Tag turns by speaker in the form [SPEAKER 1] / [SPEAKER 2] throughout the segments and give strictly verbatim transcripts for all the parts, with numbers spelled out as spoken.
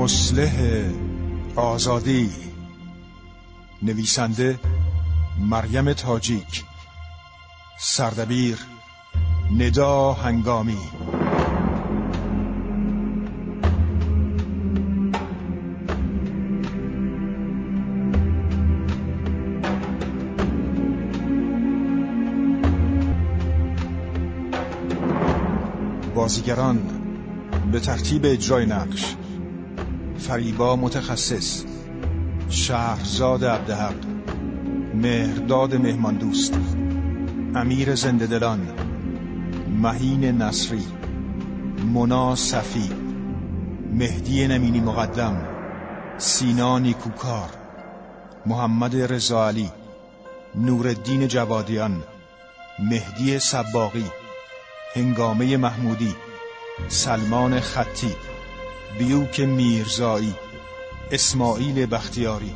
[SPEAKER 1] مصلح آزادی. نویسنده مریم تاجیک. سردبیر ندا هنگامی. بازیگران به ترتیب اجرای نقش: فریبا متخصص، شهرزاد عبدحق، مهرداد مهمان دوست، امیر زنده دلان، مهین نصری، مونا صفی، مهدی نمینی مقدم، سینا نیکوکار، محمد رضا علی، نورالدین جوادیان، مهدی سباقی، هنگامه محمودی، سلمان خطی، بیوک میرزایی، اسماعیل بختیاری.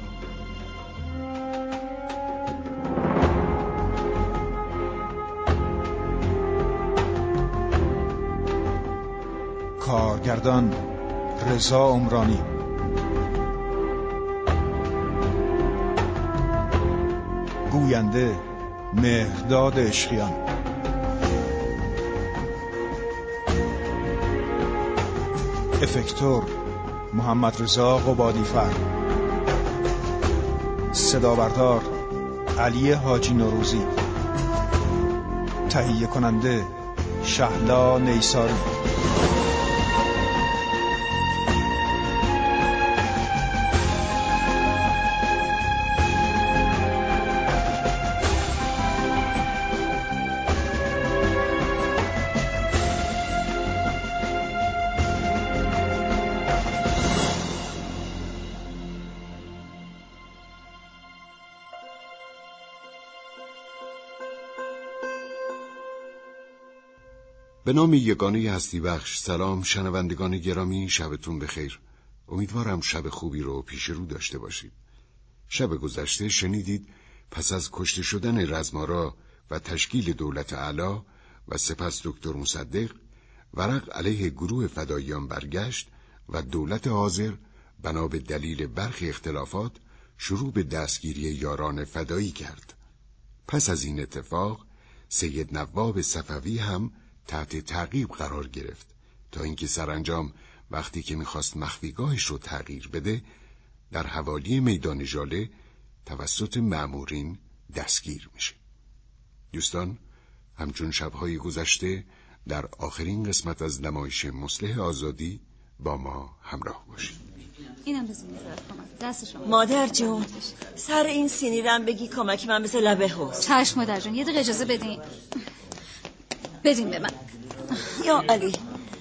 [SPEAKER 1] کارگردان رضا عمرانی. گوینده مهرداد عشقیان. افکتور محمد رضا قبادیفر. صدا بردار علی حاجی نوروزی. تهیه کننده شهلا نیساری.
[SPEAKER 2] به نام یگانه هستی بخش. سلام شنوندگان گرامی، شبتون بخیر. امیدوارم شب خوبی رو پیش رو داشته باشید. شب گذشته شنیدید پس از کشته شدن رزمارا و تشکیل دولت اعلی و سپس دکتر مصدق، ورق علیه گروه فداییان برگشت و دولت حاضر بنا به دلیل برخی اختلافات شروع به دستگیری یاران فدایی کرد. پس از این اتفاق سید نواب صفوی هم تحت تعقیب قرار گرفت تا اینکه سرانجام وقتی که میخواست مخفیگاهش رو تغییر بده در حوالی میدان ژاله توسط مأمورین دستگیر میشه. دوستان، همچون شبهای گذشته در آخرین قسمت از نمایش مصلح آزادی با ما همراه باشید.
[SPEAKER 3] اینم بزنید کمک دست شما.
[SPEAKER 4] مادر جون، سر این سینی رم بگی کمک من مثل لبه حوض.
[SPEAKER 3] چشم مادر جون، یه دقیقه اجازه بدین. بدین به من.
[SPEAKER 4] یا علی.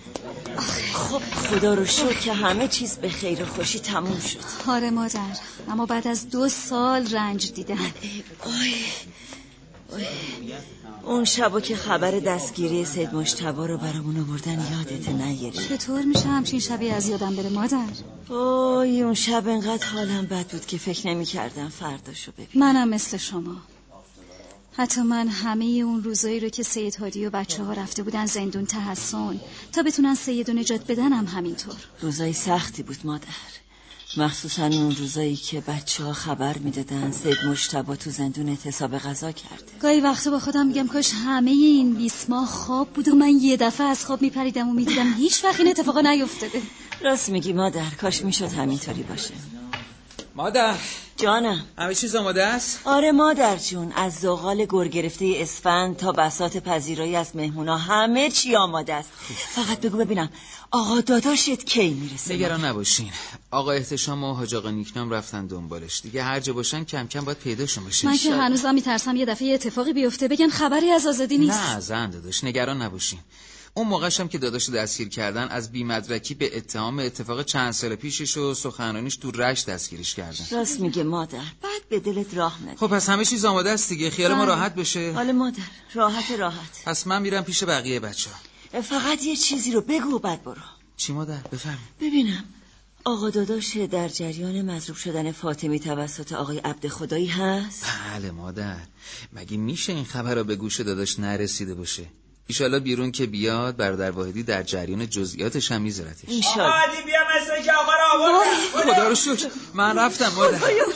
[SPEAKER 4] خب خدا رو شکر که همه چیز به خیر و خوشی تموم شد.
[SPEAKER 3] آره مادر، اما بعد از دو سال رنج دیدن.
[SPEAKER 4] آی آی اون شبو که خبر دستگیری سید مجتبی رو برامون آوردن یادت نگیری؟
[SPEAKER 3] چطور میشه همچین شبی از یادم بره مادر؟
[SPEAKER 4] آی اون شب انقدر حالم بد بود که فکر نمی کردم فرداشو ببینم.
[SPEAKER 3] منم مثل شما. حتی من همه اون روزایی رو که سید هادی و بچه ها رفته بودن زندون تحصن تا بتونن سیدو نجات بدن هم همینطور.
[SPEAKER 4] روزای سختی بود مادر، مخصوصا اون روزایی که بچه ها خبر میدادن سید مجتبی تو زندون اعتصاب غذا کرده.
[SPEAKER 3] گاهی وقتا با خودم میگم کاش همه این بیست ماه خواب بود و من یه دفعه از خواب میپریدم و میدیدم هیچ وقت این اتفاقا نیفتاده.
[SPEAKER 4] راست میگی مادر، کاش میشد همینطوری باشه.
[SPEAKER 5] مادر
[SPEAKER 4] جانم،
[SPEAKER 5] همه چیز آماده است؟
[SPEAKER 4] آره مادر جون، از زغال گر گرفته اسفند تا بساط پذیرایی از مهمونا همه چی آماده است. فقط بگو ببینم آقا داداشت کی میرسه؟
[SPEAKER 5] نگران نباشین، آقا احتشام و حاج آقا نیکنام رفتن دنبالش، دیگه هر جا باشن کم کم باید پیداشون بشه.
[SPEAKER 3] من که هنوزم میترسم یه دفعه اتفاقی بیفته بگن خبری از آزادی نیست.
[SPEAKER 5] نه زن داداش، نگران نباشین. اون موقعشم که داداش دستگیر کردن از بی‌مدرکی به اتهام اتفاق چند سال پیشش و سخنرانیش تو رشت دستگیرش کردن.
[SPEAKER 4] راست میگه مادر، بعد به دلت راه نده.
[SPEAKER 5] خب پس همه چیز آماده است دیگه، خیال ما راحت بشه.
[SPEAKER 4] حالا مادر راحت راحت.
[SPEAKER 5] پس من میرم پیش بقیه بچه‌ها.
[SPEAKER 4] فقط یه چیزی رو بگو و بعد برو.
[SPEAKER 5] چی مادر؟ بفرمایید.
[SPEAKER 4] ببینم آقا داداش در جریان مضروب شدن فاطمی توسط آقای عبدخدایی هست؟
[SPEAKER 5] بله مادر، مگه میشه این خبر رو به گوش داداش نرسیده باشه؟ ایشالا بیرون که بیاد برادر واحدی در جریان جزئیاتش هم میذارتش.
[SPEAKER 4] ایشالا
[SPEAKER 6] آقا بیا مثلا که آقا رو آورد.
[SPEAKER 5] خدا رو شکر من رفتم مادر.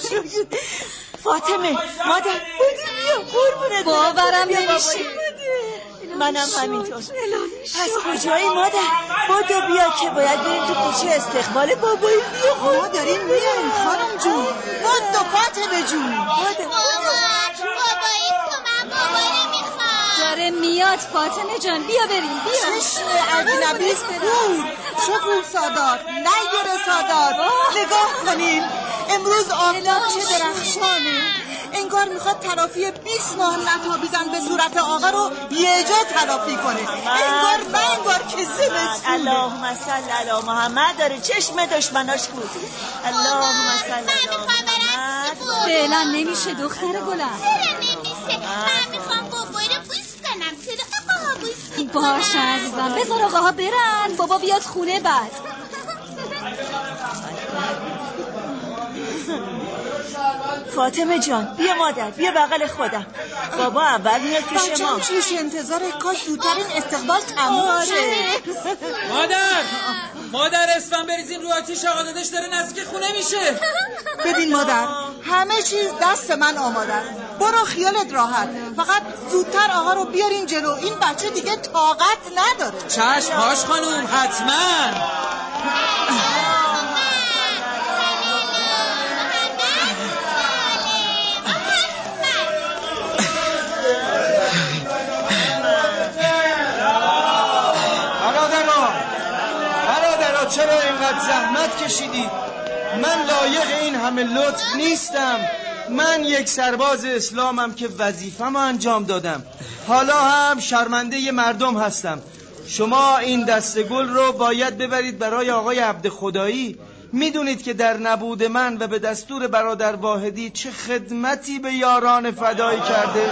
[SPEAKER 4] فاطمه مادر بودی بیا قربونت
[SPEAKER 3] باورم نمیشه.
[SPEAKER 4] منم همینطور. پس کجایی مادر؟ بودو بیا که باید بریم تو کوچه استقبال بابایی. بیا
[SPEAKER 7] ما داریم میایم خانم جون. بودو فاطمه جون.
[SPEAKER 4] بودو
[SPEAKER 8] بابایی تو من بابایی میخوام.
[SPEAKER 3] داره میاد فاطمه جان بیا بریم بیا.
[SPEAKER 7] چشم اجنبی کور شکور سادات نیر سادات نگاه کنین امروز آفتاب چه درخشانه. انگار میخواد تلافی بیست ماه نتابیدن به صورت آقا رو یه جا تلافی کنه. انگار نه انگار که زمستونه.
[SPEAKER 4] اللهم صل علی محمد. داره چشم دشمناش بود. اللهم صل علی محمد.
[SPEAKER 3] فعلا نمیشه دختر گلم.
[SPEAKER 8] چرا نمیشه؟ من میخوام بابایی رو بوس کنم. چرا آقاها بوس میکنم؟
[SPEAKER 3] باشه عزیزم بذار آقاها برن بابا بیاد خونه بعد.
[SPEAKER 4] فاطمه جان بیا مادر بیا بغل خودم. بابا اول میاد پیش ما.
[SPEAKER 7] بچه‌م چیش انتظار کاش زودتر این استقبال تموم شه.
[SPEAKER 5] مادر مادر اسفن بریزین رو آتیش. آقا داداش داره نزدیک خونه میشه.
[SPEAKER 7] ببین مادر همه چیز دست من آماده است. برو خیالت راحت. فقط زودتر آقا رو بیارین جلو. این بچه دیگه طاقت نداره.
[SPEAKER 5] چشم هاش خانوم حتما.
[SPEAKER 1] چرا اینقدر زحمت کشیدید؟ من لایق این همه لطف نیستم. من یک سرباز اسلامم که وظیفه‌مو انجام دادم. حالا هم شرمنده مردم هستم. شما این دسته گل رو باید ببرید برای آقای عبدخدایی. میدونید که در نبود من و به دستور برادر واحدی چه خدمتی به یاران فدایی کرده.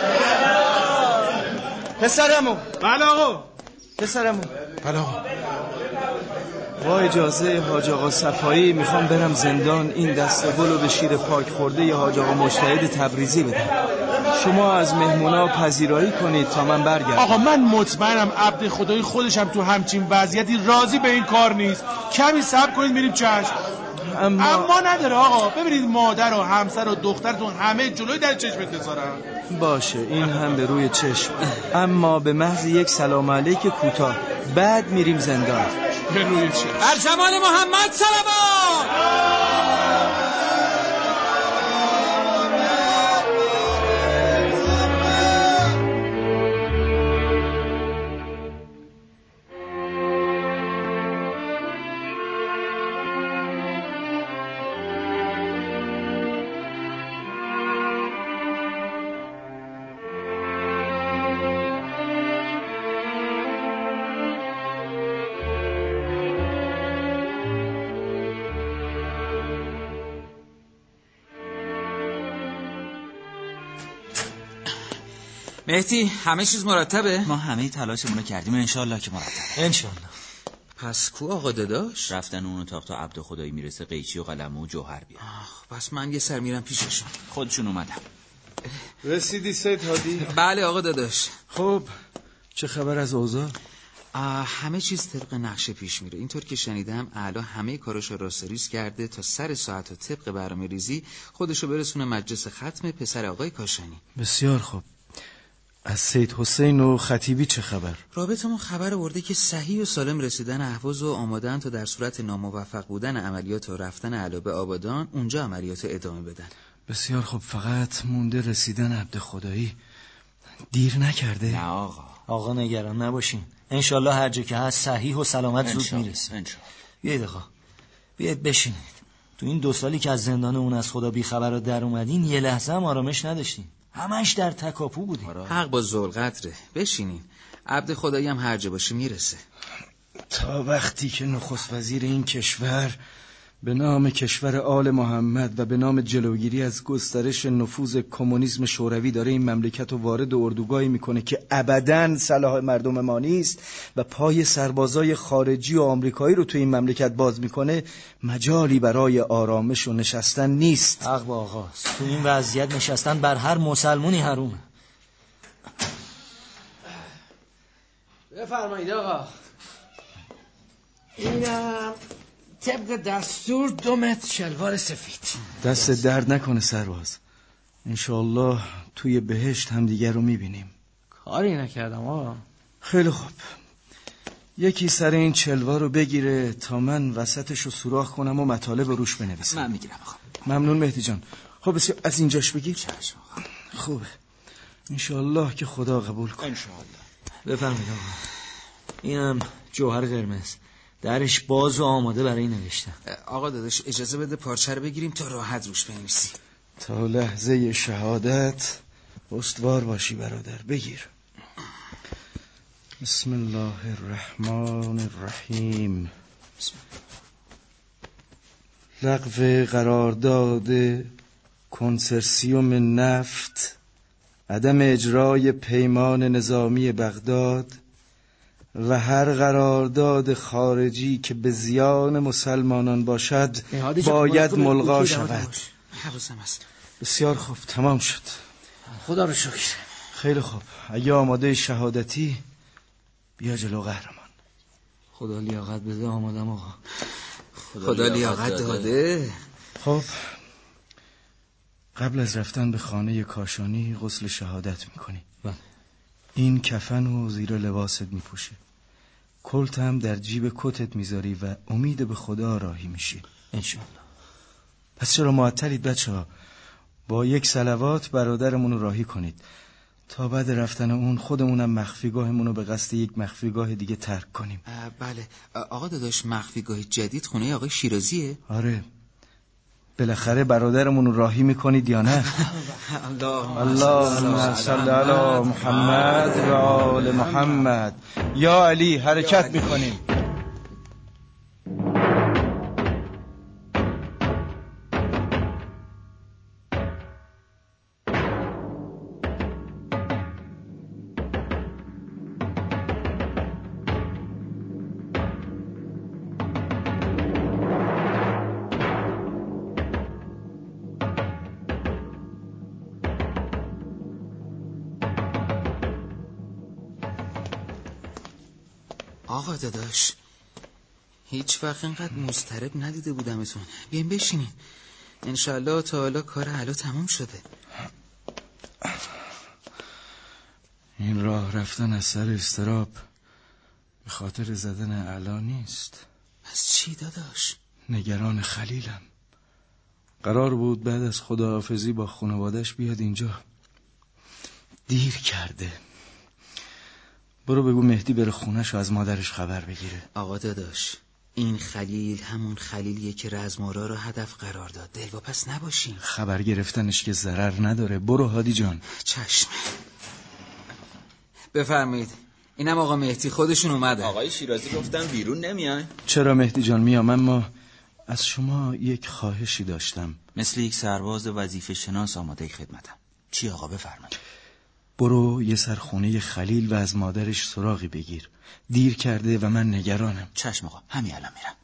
[SPEAKER 1] پسرمو.
[SPEAKER 6] بله آقا.
[SPEAKER 1] پسرمو.
[SPEAKER 6] بله آقا.
[SPEAKER 1] با اجازه حاج آقا صفایی میخوام برم زندان این دسته گل رو به شیر پاک خورده ی حاج آقا مجتهد تبریزی بدم. شما از مهمونا پذیرایی کنید تا من برگردم.
[SPEAKER 6] آقا من مطمئنم عبدخدایی خودشم تو همچین وضعیتی راضی به این کار نیست. کمی صبر کنید میریم چشم. اما اما نداره آقا. ببینید مادر و همسر و دخترتون همه جلوی در چشمت بذارن.
[SPEAKER 1] باشه این هم به روی چشم. اما به محض یک سلام علیک کوتاه بعد میریم زندان.
[SPEAKER 6] به روی چشم.
[SPEAKER 5] بر جمال محمد صلوات. مهدی همه چیز مرتبه؟
[SPEAKER 9] ما همه تلاشمون رو کردیم انشالله که مرتبه.
[SPEAKER 1] انشالله.
[SPEAKER 5] پس کو آقا داداش؟
[SPEAKER 9] رفتن اون اتاق تا عبدخدایی میرسه قیچی و قلمو و جوهر بیار.
[SPEAKER 5] پس من یه سر میرم پیششون.
[SPEAKER 9] خودشون اومدن.
[SPEAKER 1] رسیدی سید هادی؟
[SPEAKER 5] بله آقا داداش.
[SPEAKER 1] خب چه خبر از اوضاع؟
[SPEAKER 5] همه چیز طبق نقشه پیش میره. اینطور که شنیدم اعلی همه کاراشو راستریز کرده تا سر ساعت و طبق برنامه ریزی خودشو برسونه مجلس ختم پسر آقای کاشانی.
[SPEAKER 1] بسیار خوب. از سید حسین و خطیبی چه خبر؟
[SPEAKER 5] رابطمون خبر آورده که صحیح و سالم رسیدن اهواز و آمادن تا در صورت ناموفق بودن عملیات و رفتن اعلی به آبادان اونجا عملیات ادامه بدن.
[SPEAKER 1] بسیار خوب. فقط مونده رسیدن عبدخدایی. دیر نکرده؟
[SPEAKER 9] نه آقا.
[SPEAKER 10] آقا نگران نباشین. انشالله هر جا که هست صحیح و سلامت زود میرسه. بیاید آقا بیاید بشینید. تو این دو سالی که از زندان اون از خدا بی خبر در اومدین یه لحظه هم آرامش نداشتین. همش در تکاپو بودین.
[SPEAKER 5] حق با ذوالقدره. بشینین. عبدخدایی هم هر جا باشه میرسه.
[SPEAKER 1] تا وقتی که نخست وزیر این کشور به نام کشور آل محمد و به نام جلوگیری از گسترش نفوذ کمونیسم شوروی داره این مملکت رو وارد اردوگاهی میکنه که ابداً صلاح مردم ما نیست و پای سربازای خارجی و آمریکایی رو تو این مملکت باز میکنه، مجالی برای آرامش و نشستن نیست.
[SPEAKER 10] حق با آقاست. تو این وضعیت نشستن بر هر مسلمونی حرومه.
[SPEAKER 11] بفرمایید آقا. اینم طبق دستور دو متر شلوار سفید.
[SPEAKER 10] دست درد نکنه سرباز. انشالله توی بهشت هم دیگر رو میبینیم.
[SPEAKER 11] کاری نکردم آقا.
[SPEAKER 10] خیلی خوب، یکی سر این چلوار رو بگیره تا من وسطش رو سوراخ کنم و مطالب روش بنویسم.
[SPEAKER 5] من میگیرم آقا.
[SPEAKER 10] ممنون مهدی جان. خب بسیار از اینجاش بگیر.
[SPEAKER 5] چشم آقا.
[SPEAKER 10] خوبه، انشالله که خدا قبول کنه.
[SPEAKER 5] انشالله.
[SPEAKER 10] بفرمایید آقا. اینم جوهر قرمز، درش باز و آماده برای نوشتن.
[SPEAKER 5] آقا داداش اجازه بده پارچه رو بگیریم تا راحت روش بنویسی.
[SPEAKER 10] تا لحظه شهادت استوار باشی برادر. بگیر. بسم الله الرحمن الرحیم. لغو قرارداد کنسرسیوم نفت، عدم اجرای پیمان نظامی بغداد و هر قرارداد خارجی که به زیان مسلمانان باشد باید ملغا شود.
[SPEAKER 5] حواسم هست.
[SPEAKER 10] بسیار خوب، تمام شد.
[SPEAKER 11] خدا رو شکر.
[SPEAKER 10] خیلی خوب، اگه آماده شهادتی بیا جلو قهرمان. خدا لیاقت بده. آمادم آقا.
[SPEAKER 5] خدا, خدا لیاقت داده. داده.
[SPEAKER 10] خب قبل از رفتن به خانه کاشانی غسل شهادت میکنی. بله. این کفن رو زیر لباست میپوشی، کلت هم در جیب کتت میذاری و امید به خدا راهی میشی انشالله. پس چرا معطلید بچه ها؟ با یک صلوات برادرمون رو راهی کنید تا بعد رفتن اون خودمونم مخفیگاهمون رو به قصد یک مخفیگاه دیگه ترک کنیم.
[SPEAKER 5] بله آقا داداش، مخفیگاه جدید خونه آقای شیرازیه؟
[SPEAKER 10] آره. بالاخره برادرمون رو راهی میکنید یا نه؟ اللهم صل علی محمد و آل محمد. یا علی حرکت میکنیم.
[SPEAKER 5] آقا داداش هیچ وقت اینقدر مضطرب ندیده بودمتون. بیاین بشینین، انشالله تا حالا کار حالا تمام شده.
[SPEAKER 10] این راه رفتن از سر استراب به خاطر زدن علا نیست.
[SPEAKER 5] از چی داداش؟
[SPEAKER 10] نگران خلیلم. قرار بود بعد از خداحافظی با خانوادش بیاد اینجا، دیر کرده. برو بگو مهدی بره خونش و از مادرش خبر بگیره.
[SPEAKER 5] آقا داداش این خلیل همون خلیلیه که رزمارا رو هدف قرار داد. دلواپس نباشین.
[SPEAKER 10] خبر گرفتنش که ضرر نداره. برو هادی جان.
[SPEAKER 5] چشم. بفرمایید. اینم آقا مهدی خودشون اومده.
[SPEAKER 9] آقای شیرازی گفتن بیرون نمیان.
[SPEAKER 10] چرا مهدی جان میام، اما از شما یک خواهشی داشتم.
[SPEAKER 9] مثل یک سرباز وظیفه شناس آماده خدمتم. چی آقا؟ بفرمایید.
[SPEAKER 10] برو یه سرخونه خلیل و از مادرش سراغی بگیر. دیر کرده و من نگرانم.
[SPEAKER 9] چشم آقا، همین الان میرم.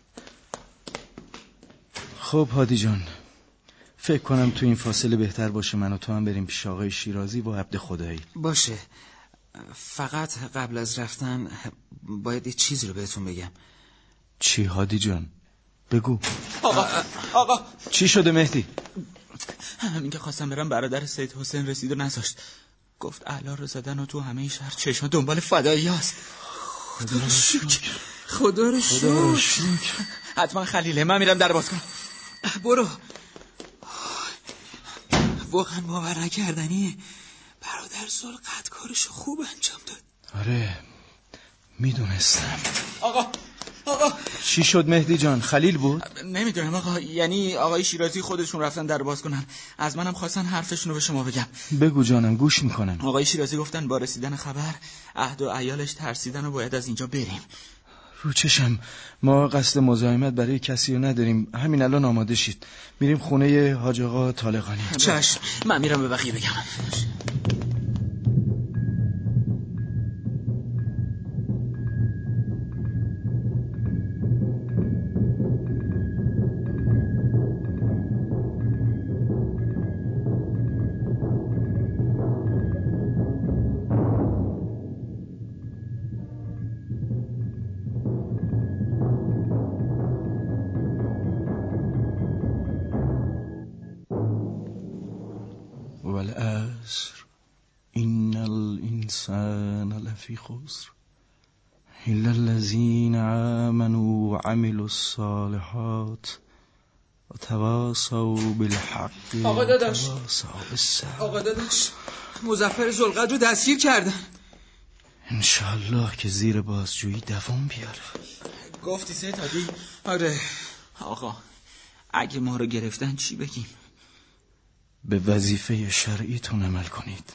[SPEAKER 10] خب هادی جان، فکر کنم تو این فاصله بهتر باشه من و تو هم بریم پیش آقای شیرازی و عبد خدایی.
[SPEAKER 5] باشه، فقط قبل از رفتن باید یه چیزی رو بهتون بگم.
[SPEAKER 10] چی هادی جان؟ بگو.
[SPEAKER 9] آقا آقا
[SPEAKER 10] چی شده مهدی؟
[SPEAKER 9] همین که خواستم برم برادر سید حسین رسید و نذاشت. گفت اعلا رو زدن و تو همه شهر چشم دنبال فدایی هست.
[SPEAKER 5] خدا رو شکر. خدا رو شکر.
[SPEAKER 9] حتما خلیله. من میرم در باز کنم.
[SPEAKER 5] برو. واقعا باور نکردنیه. برادر زلقد کارشو خوب انجام داد.
[SPEAKER 10] آره میدونستم.
[SPEAKER 9] آقا آقا
[SPEAKER 10] چی شد مهدی جان؟ خلیل بود؟
[SPEAKER 9] نمیدونم آقا، یعنی آقای شیرازی خودشون رفتن در باز کنن. از منم خواستن حرفشون رو به شما بگم.
[SPEAKER 10] بگو جانم، گوش میکنم.
[SPEAKER 9] آقای شیرازی گفتن با رسیدن خبر عهد و عیالش ترسیدن و باید از اینجا بریم.
[SPEAKER 10] رو چشم، ما قصد مزاحمت برای کسی رو نداریم. همین الان آماده شید، میریم خونه حاج آقا طالقانی.
[SPEAKER 9] چشم، من میرم به بقیه بگم.
[SPEAKER 12] العصر إن الإنسان لفي خسر إلا الذين آمنوا وعملوا الصالحات وتواصوا بالحق
[SPEAKER 5] آقا داداش
[SPEAKER 12] وتواصوا بالصبر.
[SPEAKER 5] آقا داداش مظفر ذوالقدر رو دستگیر کردن.
[SPEAKER 12] انشالله که زیر بازجویی دوام بیاره.
[SPEAKER 5] گفتی سید هادی؟
[SPEAKER 9] آره آقا اگه ما رو گرفتن چی بگیم؟
[SPEAKER 12] به وظیفه شرعیتون عمل کنید.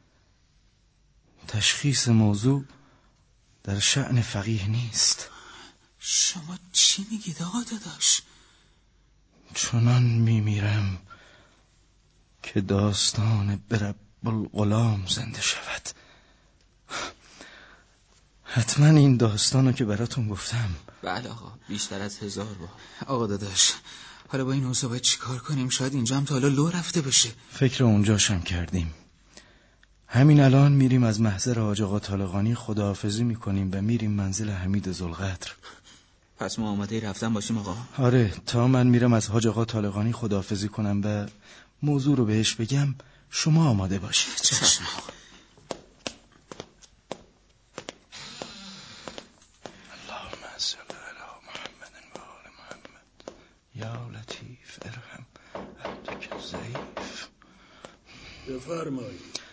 [SPEAKER 12] تشخیص موضوع در شأن فقیه نیست.
[SPEAKER 9] شما چی میگید آقا داداش؟
[SPEAKER 12] چنان میمیرم که داستان برب الغلام زنده شود. حتما این داستانو که براتون گفتم.
[SPEAKER 9] بله آقا بیشتر از هزار بار.
[SPEAKER 5] آقا داداش حالا با این حوضا باید چی کار کنیم؟ شاید اینجا هم تا حالا لو رفته باشه.
[SPEAKER 12] فکر اونجاشم کردیم. همین الان میریم از محضر حاج آقا طالقانی خداحافظی میکنیم و میریم منزل حمید ذوالقدر.
[SPEAKER 9] پس ما آماده رفتن باشیم آقا؟
[SPEAKER 12] آره تا من میرم از حاج آقا طالقانی خداحافظی کنم و موضوع رو بهش بگم شما آماده باشید.
[SPEAKER 5] چشم.
[SPEAKER 12] اللهم صل علی محمد و آل محمد یا لطیف ارحم عبدک ضعیف.
[SPEAKER 13] بفرمایید.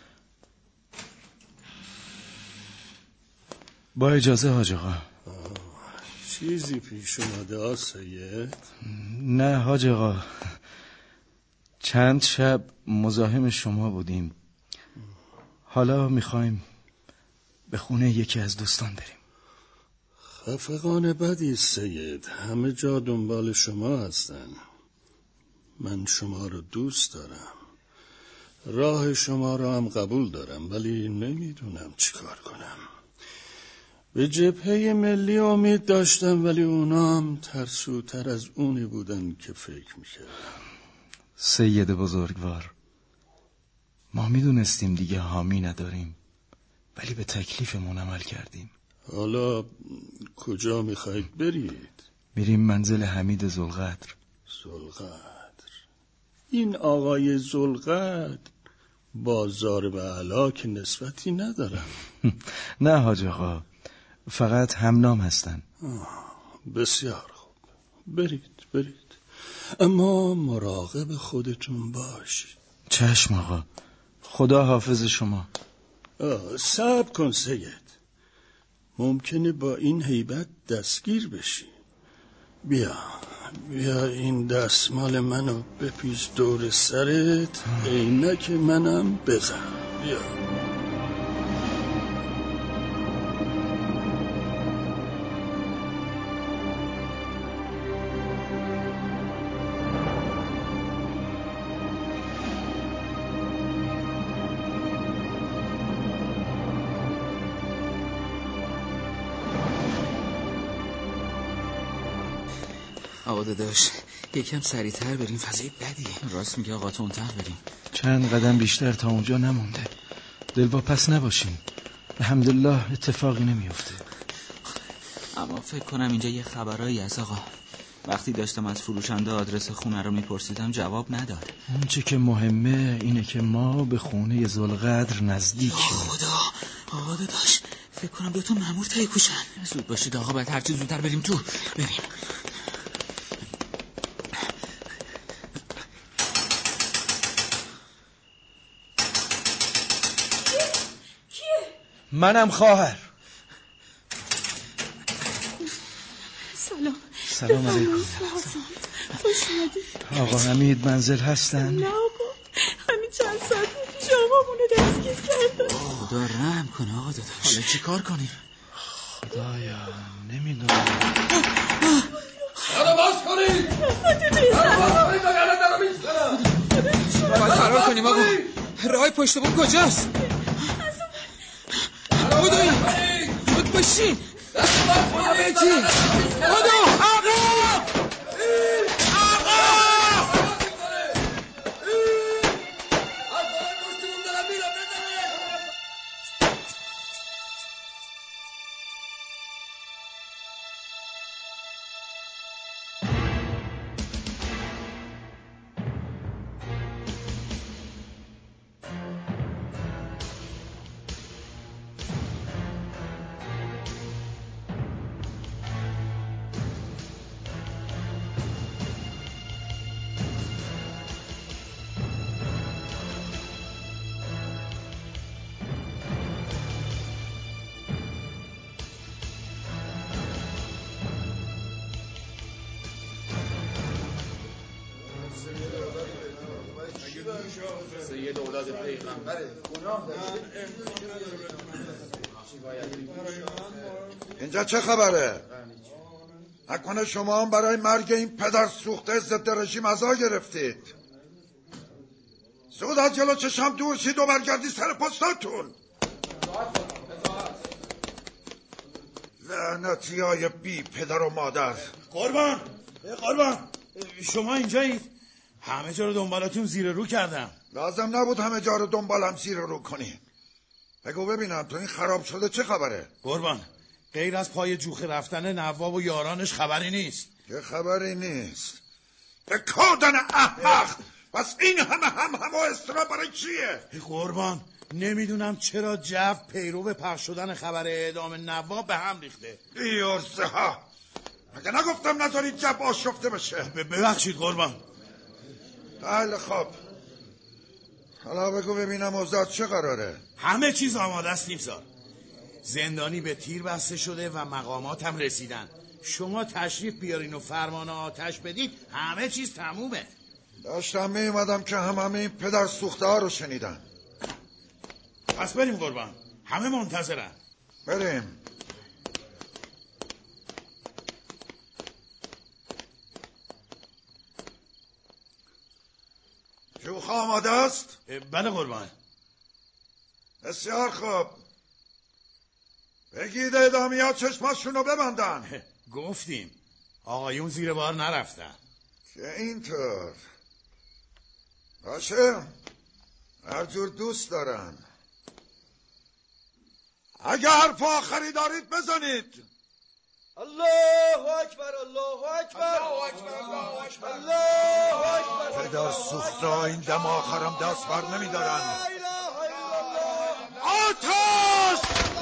[SPEAKER 12] با اجازه حاج آقا.
[SPEAKER 13] چیزی پیش اومده آ سید؟
[SPEAKER 12] نه حاج آقا، چند شب مزاحم شما بودیم، حالا میخوایم به خونه یکی از دوستان بریم.
[SPEAKER 13] خفقان بدی سید، همه جا دنبال شما هستن. من شما رو دوست دارم، راه شما رو هم قبول دارم، ولی نمیدونم چی کار کنم. به جبهه ملی امید داشتم ولی اونا هم ترسوتر از اونی بودن که فکر میکردم.
[SPEAKER 12] سید بزرگوار، ما میدونستیم دیگه حامی نداریم ولی به تکلیفمون عمل کردیم.
[SPEAKER 13] حالا کجا میخواید برید؟
[SPEAKER 12] میریم منزل حمید ذوالقدر.
[SPEAKER 13] ذوالقدر؟ این آقای ذوالقدر بازار به علا که نسبتی ندارم.
[SPEAKER 12] نه حاج آقا، فقط همنام هستن.
[SPEAKER 13] بسیار خوب، برید برید، اما مراقب خودتون باشید.
[SPEAKER 12] چشم آقا، خدا حافظ شما.
[SPEAKER 13] صبر کن سید، ممکنه با این هیبت دستگیر بشی. بیا بیا این دستمال منو بپیچ دور سرت، عینک منم بزن. بیا.
[SPEAKER 5] آقا داداش یکم سریعتر بریم، فضای بدیه.
[SPEAKER 9] راست میگه آقا، تندتر بریم.
[SPEAKER 12] چند قدم بیشتر تا اونجا نمونده. دلواپس نباشین، الحمدلله اتفاقی نمیفته.
[SPEAKER 9] اما فکر کنم اینجا یه خبرایی هست آقا. وقتی داشتم از فروشنده آدرس خونه رو میپرسیدم جواب نداد.
[SPEAKER 12] اون چه که مهمه اینه که ما به خونه ذوالقدر نزدیکیم.
[SPEAKER 5] خدا آقا داداش فکر کنم دوتا مأمور تایی کوشن.
[SPEAKER 9] زود باشید آقا، باید هرچی زودتر بریم تو.
[SPEAKER 5] بریم.
[SPEAKER 12] منم خواهر.
[SPEAKER 14] سلام.
[SPEAKER 12] سلام علیکم.
[SPEAKER 14] خوش اومدی.
[SPEAKER 12] آقا حمید منزل هستن؟
[SPEAKER 14] نه آقا، همین چند ساعت پیش آقامونو دستگیر کردن.
[SPEAKER 9] خدا رحم کنه آقا داداش.
[SPEAKER 5] حالا چی کار کنیم؟
[SPEAKER 12] خدایا نمیدونم.
[SPEAKER 13] درو باز کنید.
[SPEAKER 5] باید فرار کنیم آقا. راه پشت بوم کجاست؟ بودوی بود باشین. آقا بیتی بودو آقا آقا.
[SPEAKER 6] سید اولاد پیغمبره.
[SPEAKER 15] اینجا چه خبره؟ نکنه شما هم برای مرگ این پدر سوخته ضد رژیم عزا گرفتید؟ زود از جلو چشم دور شید و برگردی سر پستاتون. لعنتی های بی پدر و مادر.
[SPEAKER 6] قربان قربان شما اینجایید؟ همه جا رو دنبالتون زیر رو کردم.
[SPEAKER 15] لازم نبود همه جا رو دنبالم زیر رو کنی. بگو ببینم تو این خراب شده چه خبره؟
[SPEAKER 6] قربان غیر از پای جوخه رفتن نواب و یارانش خبری نیست.
[SPEAKER 15] چه خبری نیست؟ به کودن احمق. پس این همه هم هم و استرا برای چیه؟
[SPEAKER 6] قربان نمیدونم چرا جو پیرو به پخش شدن خبر اعدام نواب به هم ریخته.
[SPEAKER 15] بیارزه ها، مگه نگفتم نذارید جو آشفته بشه؟
[SPEAKER 6] ببخشید قربان.
[SPEAKER 15] بله خب حالا بگو ببینم اوضاع چه قراره؟
[SPEAKER 6] همه چیز آماده است نیمسار. زندانی به تیر بسته شده و مقامات هم رسیدن. شما تشریف بیارین و فرمان آتش بدید همه چیز تمومه.
[SPEAKER 15] داشتم می اومدم که هم همه این پدر سوخته ها رو شنیدن.
[SPEAKER 6] پس بریم قربان، همه منتظرن.
[SPEAKER 15] بریم. جوخه آماده است؟
[SPEAKER 6] بله قربان.
[SPEAKER 15] بسیار خوب. بگید اعدامی ها چشماشون رو ببندن.
[SPEAKER 6] گفتیم آقایون زیر بار نرفتن.
[SPEAKER 15] که اینطور باشه، هر جور دوست دارن. اگه حرف آخری دارید بزنید.
[SPEAKER 1] الله اکبر الله اکبر الله اکبر الله اکبر.
[SPEAKER 15] پدر سوخته این دم آخرم دست بر نمیدارن.
[SPEAKER 1] لا اله الا الله.
[SPEAKER 15] آتش!